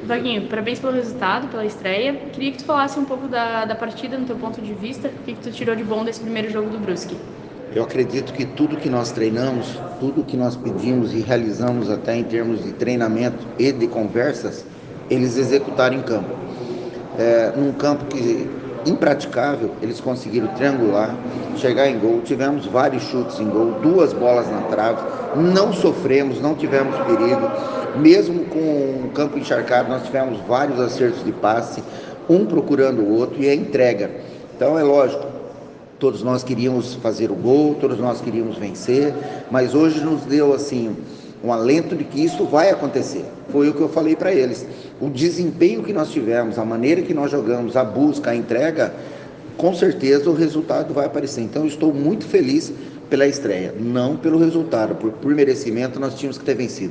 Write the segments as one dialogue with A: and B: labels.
A: Vaguinho, parabéns pelo resultado, pela estreia. Queria que tu falasse um pouco da partida, no teu ponto de vista, o que tu tirou de bom desse primeiro jogo do Brusque.
B: Eu acredito que tudo que nós treinamos, tudo que nós pedimos e realizamos até em termos de treinamento e de conversas, eles executaram em campo. Num campo que impraticável, eles conseguiram triangular, chegar em gol, tivemos vários chutes em gol, 2 bolas na trave, não sofremos, não tivemos perigo, mesmo com o campo encharcado, nós tivemos vários acertos de passe, um procurando o outro e a entrega. Então é lógico, todos nós queríamos fazer o gol, todos nós queríamos vencer, mas hoje nos deu assim um alento de que isso vai acontecer. Foi o que eu falei para eles. O desempenho que nós tivemos, a maneira que nós jogamos, a busca, a entrega, com certeza o resultado vai aparecer. Então eu estou muito feliz pela estreia, não pelo resultado, por merecimento nós tínhamos que ter vencido.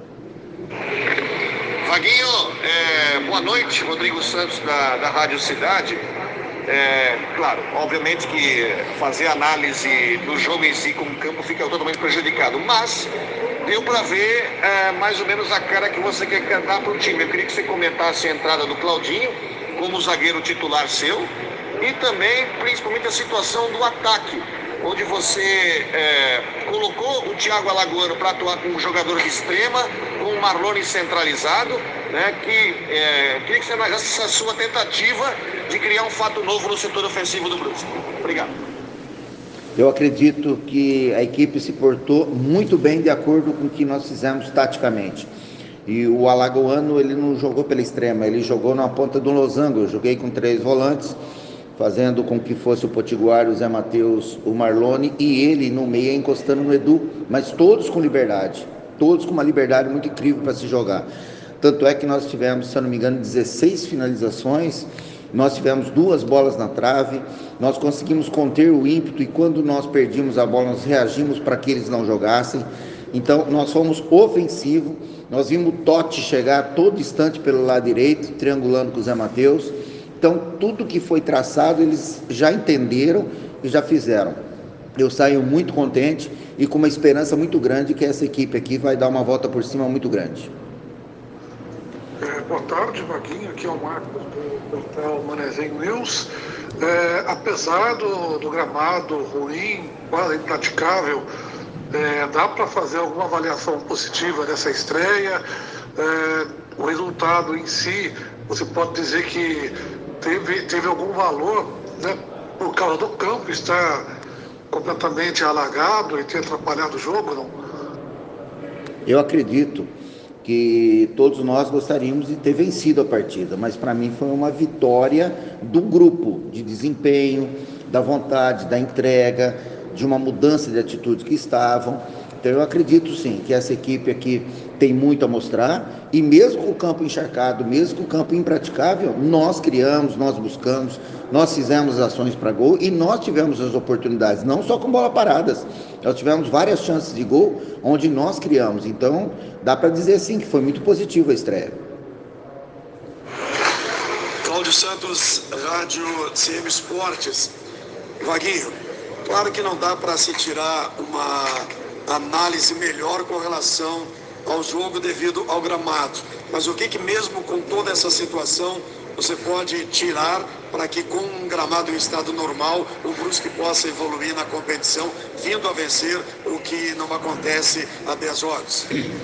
C: Vaguinho, boa noite, Rodrigo Santos da Rádio Cidade. Claro, obviamente que fazer análise do jogo em si como campo fica totalmente prejudicado, mas deu para ver mais ou menos a cara que você quer dar para o time. Eu queria que você comentasse a entrada do Claudinho como zagueiro titular seu e também, principalmente, a situação do ataque, onde você colocou o Thiago Alagoano para atuar como jogador de extrema, com o Marlone centralizado, né? Queria que você analisasse essa sua tentativa de criar um fato novo no setor ofensivo do Brusque. Obrigado.
B: Eu acredito que a equipe se portou muito bem de acordo com o que nós fizemos taticamente. E o Alagoano, ele não jogou pela extrema, ele jogou na ponta do losango. Eu joguei com 3 volantes, fazendo com que fosse o Potiguar, o Zé Matheus, o Marlone e ele no meio encostando no Edu, mas todos com liberdade, todos com uma liberdade muito incrível para se jogar. Tanto é que nós tivemos, se eu não me engano, 16 finalizações, nós tivemos 2 bolas na trave, nós conseguimos conter o ímpeto e quando nós perdimos a bola, nós reagimos para que eles não jogassem. Então, nós fomos ofensivos, nós vimos o Totti chegar a todo instante pelo lado direito, triangulando com o Zé Matheus. Então, tudo que foi traçado, eles já entenderam e já fizeram. Eu saio muito contente e com uma esperança muito grande que essa equipe aqui vai dar uma volta por cima muito grande.
D: Boa tarde, Vaguinho. Aqui é o Marcos do portal Manezinho News. Apesar do gramado ruim, quase impraticável, dá para fazer alguma avaliação positiva dessa estreia? O resultado em si, você pode dizer que teve algum valor, né, por causa do campo estar completamente alagado e ter atrapalhado o jogo, não?
B: Eu acredito que todos nós gostaríamos de ter vencido a partida, mas para mim foi uma vitória do grupo, de desempenho, da vontade, da entrega, de uma mudança de atitude que estavam. Então eu acredito sim que essa equipe aqui tem muito a mostrar e mesmo com o campo encharcado, mesmo com o campo impraticável, nós criamos, nós buscamos, nós fizemos ações para gol e nós tivemos as oportunidades, não só com bola paradas, nós tivemos várias chances de gol onde nós criamos. Então dá para dizer sim que foi muito positivo a estreia.
E: Cláudio Santos, Rádio CM Esportes. Vaguinho, claro que não dá para se tirar uma análise melhor com relação ao jogo devido ao gramado. Mas o que mesmo com toda essa situação você pode tirar para que com um gramado em estado normal o Brusque possa evoluir na competição, vindo a vencer, o que não acontece há 10 horas?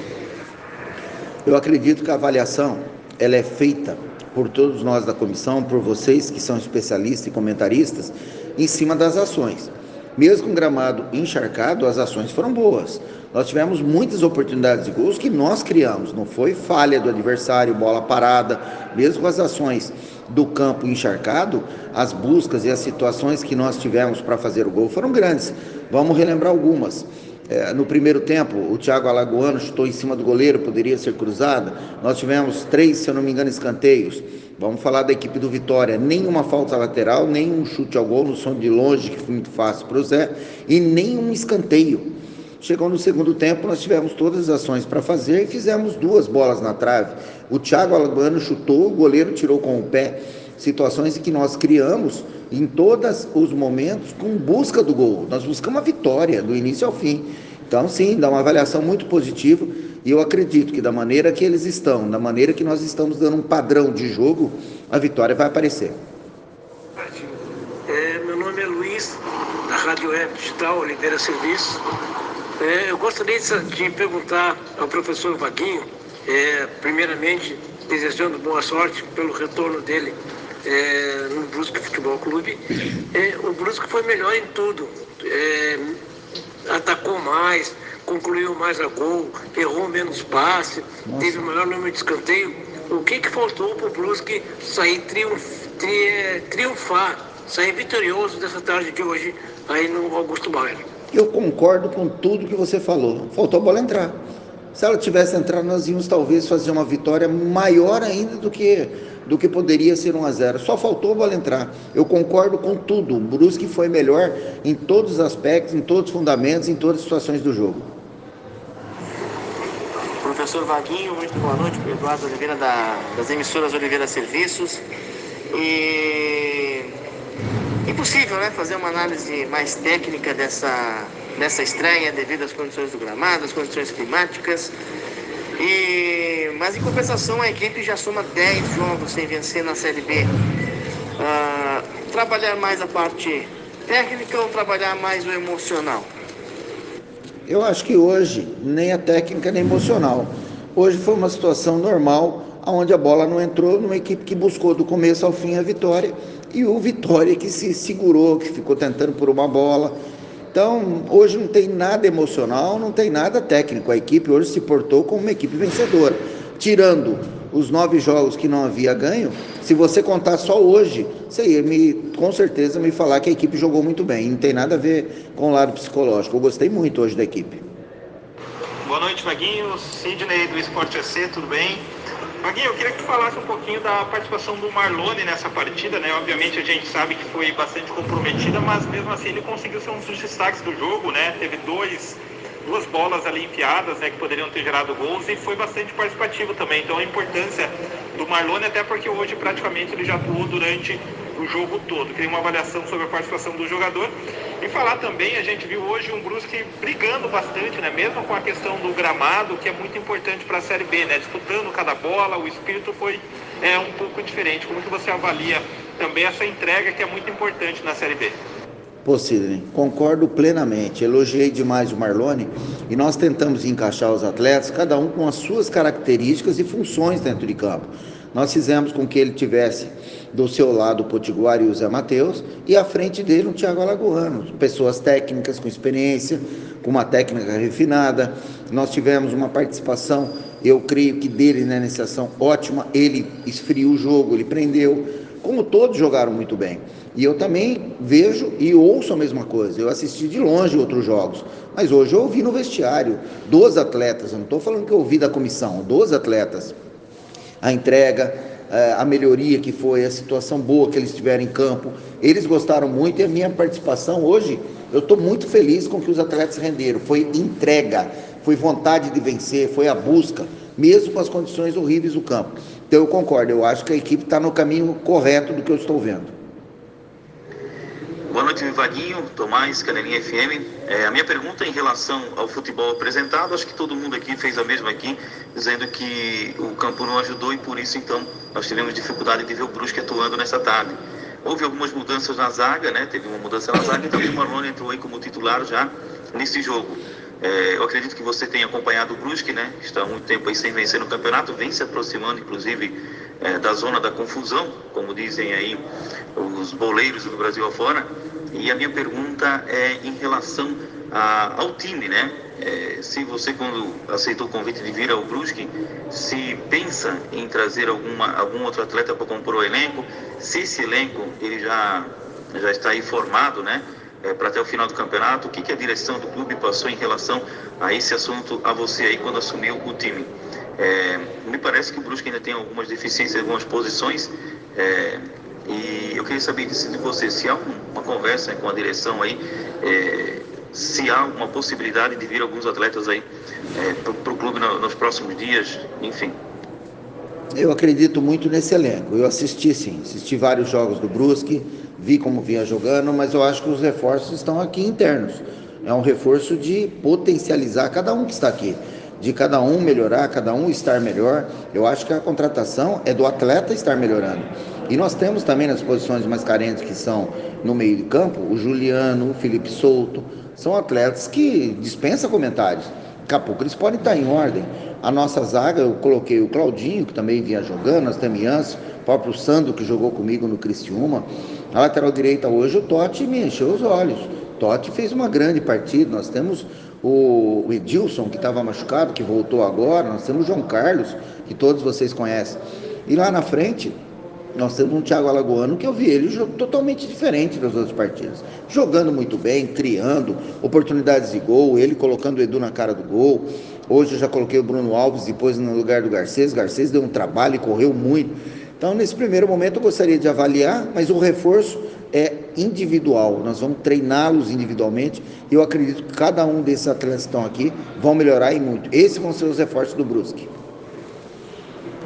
B: Eu acredito que a avaliação ela é feita por todos nós da comissão, por vocês que são especialistas e comentaristas, em cima das ações. Mesmo com o gramado encharcado, as ações foram boas. Nós tivemos muitas oportunidades de gols que nós criamos, não foi falha do adversário, bola parada. Mesmo com as ações do campo encharcado, as buscas e as situações que nós tivemos para fazer o gol foram grandes. Vamos relembrar algumas. No primeiro tempo, o Thiago Alagoano chutou em cima do goleiro, poderia ser cruzada. Nós tivemos 3, se eu não me engano, escanteios. Vamos falar da equipe do Vitória, nenhuma falta lateral, nenhum chute ao gol no som de longe, que foi muito fácil para o Zé, e nenhum escanteio. Chegou no segundo tempo, nós tivemos todas as ações para fazer e fizemos 2 bolas na trave. O Thiago Alagoano chutou, o goleiro tirou com o pé. Situações em que nós criamos em todos os momentos com busca do gol. Nós buscamos a vitória do início ao fim. Então, sim, dá uma avaliação muito positiva E eu acredito que da maneira que eles estão, da maneira que nós estamos dando um padrão de jogo, a vitória vai aparecer.
F: Meu nome é Luiz, da Rádio Web Digital Oliveira Serviços. Eu gostaria de perguntar ao professor Vaguinho, primeiramente, desejando boa sorte pelo retorno dele no Brusque Futebol Clube. O Brusque foi melhor em tudo, atacou mais, concluiu mais a gol, errou menos passe, teve o maior número de escanteio. O que faltou para o Brusque sair triunfar, sair vitorioso dessa tarde de hoje aí no Augusto Bauer?
B: Eu concordo com tudo que você falou. Faltou a bola entrar. Se ela tivesse entrado, nós íamos talvez fazer uma vitória maior ainda do que poderia ser 1-0. Só faltou a bola entrar. Eu concordo com tudo. O Brusque foi melhor em todos os aspectos, em todos os fundamentos, em todas as situações do jogo.
G: Professor Vaguinho, muito boa noite. Eduardo Oliveira, das emissoras Oliveira Serviços. Impossível, né, fazer uma análise mais técnica dessa estreia devido às condições do gramado, às condições climáticas. Mas em compensação a equipe já soma 10 jogos sem vencer na Série B. Trabalhar mais a parte técnica ou trabalhar mais o emocional?
B: Eu acho que hoje nem a técnica nem emocional. Hoje foi uma situação normal, onde a bola não entrou, numa equipe que buscou do começo ao fim a vitória, e o Vitória que se segurou, que ficou tentando por uma bola. Então, hoje não tem nada emocional, não tem nada técnico. A equipe hoje se portou como uma equipe vencedora. Tirando os 9 jogos que não havia ganho, se você contar só hoje, você ia com certeza me falar que a equipe jogou muito bem. Não tem nada a ver com o lado psicológico. Eu gostei muito hoje da equipe.
H: Boa noite, Vaguinho. Sidney do Esporte AC, tudo bem? Vaguinho, eu queria que tu falasse um pouquinho da participação do Marlone nessa partida, né? Obviamente a gente sabe que foi bastante comprometida, mas mesmo assim ele conseguiu ser um dos destaques do jogo, né? Teve duas bolas ali enfiadas, né, que poderiam ter gerado gols, e foi bastante participativo também. Então a importância do Marlone, até porque hoje praticamente ele já atuou durante o jogo todo. Queria uma avaliação sobre a participação do jogador. E falar também, a gente viu hoje um Brusque brigando bastante, né, mesmo com a questão do gramado, que é muito importante para a Série B, né, disputando cada bola, o espírito foi um pouco diferente. Como que você avalia também essa entrega que é muito importante na Série B?
B: Pô, Sidney, concordo plenamente. Elogiei demais o Marlone e nós tentamos encaixar os atletas, cada um com as suas características e funções dentro de campo. Nós fizemos com que ele tivesse do seu lado o Potiguar e o Zé Matheus, e à frente dele o Thiago Alagoano, pessoas técnicas com experiência, com uma técnica refinada. Nós tivemos uma participação, eu creio que dele nessa ação ótima, ele esfriou o jogo, ele prendeu, como todos jogaram muito bem. E eu também vejo e ouço a mesma coisa. Eu assisti de longe outros jogos, mas hoje eu ouvi no vestiário dos atletas, eu não estou falando que eu ouvi da comissão, dos atletas, a entrega, a melhoria que foi, a situação boa que eles tiveram em campo. Eles gostaram muito, e a minha participação hoje, eu estou muito feliz com o que os atletas renderam. Foi entrega, foi vontade de vencer, foi a busca, mesmo com as condições horríveis do campo. Então eu concordo, eu acho que a equipe está no caminho correto do que eu estou vendo.
I: Boa noite, Vaguinho, Tomás, Canelinha FM. A minha pergunta em relação ao futebol apresentado, acho que todo mundo aqui fez a mesma aqui, dizendo que o campo não ajudou e por isso, então, nós tivemos dificuldade de ver o Brusque atuando nessa tarde. Houve algumas mudanças na zaga, né? Teve uma mudança na zaga e também o Marlone entrou aí como titular já nesse jogo. Eu acredito que você tenha acompanhado o Brusque, né? Está há muito tempo aí sem vencer no campeonato, vem se aproximando, inclusive, da zona da confusão, como dizem aí os boleiros do Brasil afora. E a minha pergunta é em relação ao time, né? Se você, quando aceitou o convite de vir ao Brusque, se pensa em trazer algum outro atleta para compor o elenco, se esse elenco ele já está aí formado, né? Para até o final do campeonato, o que a direção do clube passou em relação a esse assunto a você aí quando assumiu o time? Me parece que o Brusque ainda tem algumas deficiências em algumas posições, e eu queria saber de você, se há uma conversa com a direção aí, se há uma possibilidade de vir alguns atletas aí para o clube nos próximos dias, enfim.
B: Eu acredito muito nesse elenco. Eu assisti vários jogos do Brusque, vi como vinha jogando, mas eu acho que os reforços estão aqui internos. É um reforço de potencializar cada um que está aqui, de cada um melhorar, cada um estar melhor. Eu acho que a contratação é do atleta estar melhorando. E nós temos também nas posições mais carentes, que são no meio de campo, o Juliano, o Felipe Souto, são atletas que dispensam comentários. Daqui a pouco eles podem estar em ordem. A nossa zaga, eu coloquei o Claudinho, que também vinha jogando, nós temos Ianço, o próprio Sandro, que jogou comigo no Criciúma. Na lateral direita hoje, o Totti me encheu os olhos. O Totti fez uma grande partida. Nós temos o Edilson, que estava machucado, que voltou agora. Nós temos o João Carlos, que todos vocês conhecem. E lá na frente, nós temos um Thiago Alagoano, que eu vi ele totalmente diferente das outras partidas. Jogando muito bem, criando oportunidades de gol, ele colocando o Edu na cara do gol. Hoje eu já coloquei o Bruno Alves depois no lugar do Garcês. O Garcês deu um trabalho e correu muito. Então, nesse primeiro momento, eu gostaria de avaliar, mas o reforço é individual. Nós vamos treiná-los individualmente. E eu acredito que cada um desses atletas que estão aqui vão melhorar e muito. Esses vão ser os reforços do Brusque.